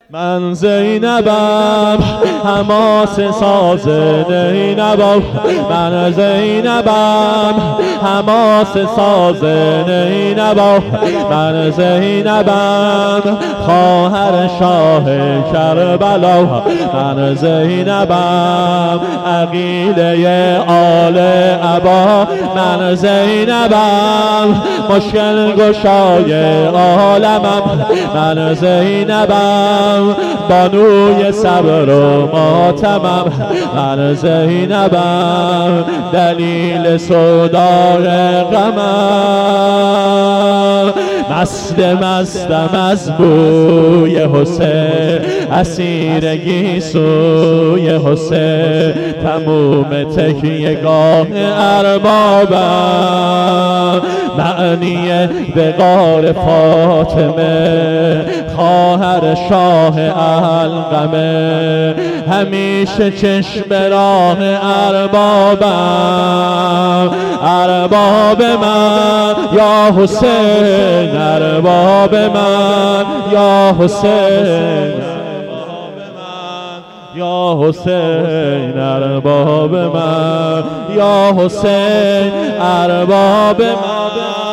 من زینبم حماس ساز نینبم، من زینبم حماس ساز نینبم، من زینبم خواهر شاه کربلا، من زینبم عقیله آل عبا، من زینبم مشکل گشای عالمم، من زینبم بانوی صبر و ماتمم، من زینبم دلیل سودای غمم، مستم از بوی حسین، اسیر گیسوی حسین، تموم تکیه‌گاه اربابم، معنی وقار فاطمه خواهر شاه علقمه، همیشه چشم راه اربابم، ارباب من یا حسین، ارباب من یا حسین، یا حسین ارباب من یا حسین ارباب من.